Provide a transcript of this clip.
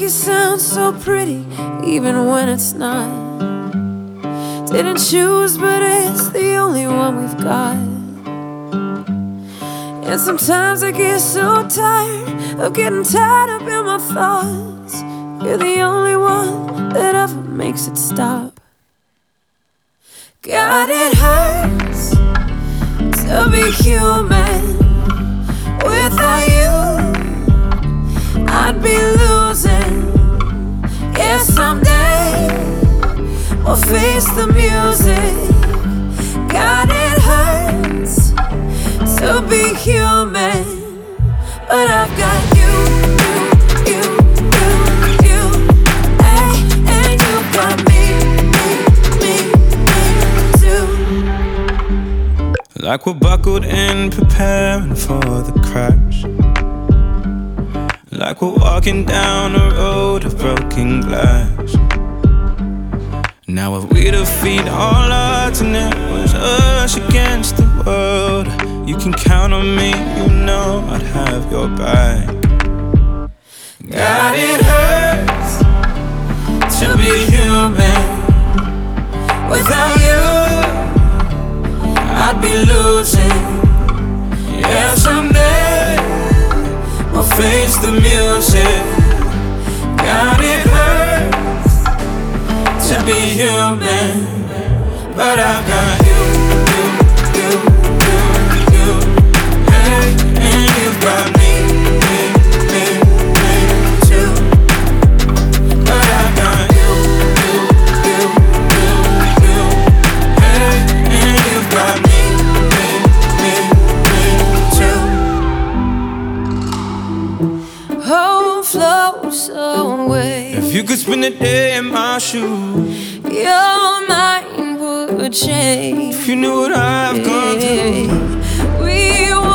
it sound so pretty, even when it's not. Didn't choose, but it's the only one we've got. And sometimes I get so tired of getting tied up in my thoughts. You're the only one that ever makes it stop. God, it hurts to be human. Without you, I'd be losing. Yeah, someday we'll face the music. God, it hurts to be human, but I've got you, ay, and you got me too. Like we're buckled in, preparing for the crash. Like we're walking down a road of broken glass. Now if we defeat all odds and it was us against the world, you can count on me, you know I'd have your back. God, it hurts to be human. Without you, I'd be losing. Yeah, someday we'll face the music. God, it hurts to be human, but I've got you, hey, and you've got me too. But I've got you, hey, and you've got me too. Oh, floats away. If you could spend a day in my shoes, your mind would change. if you knew what I've gone through, We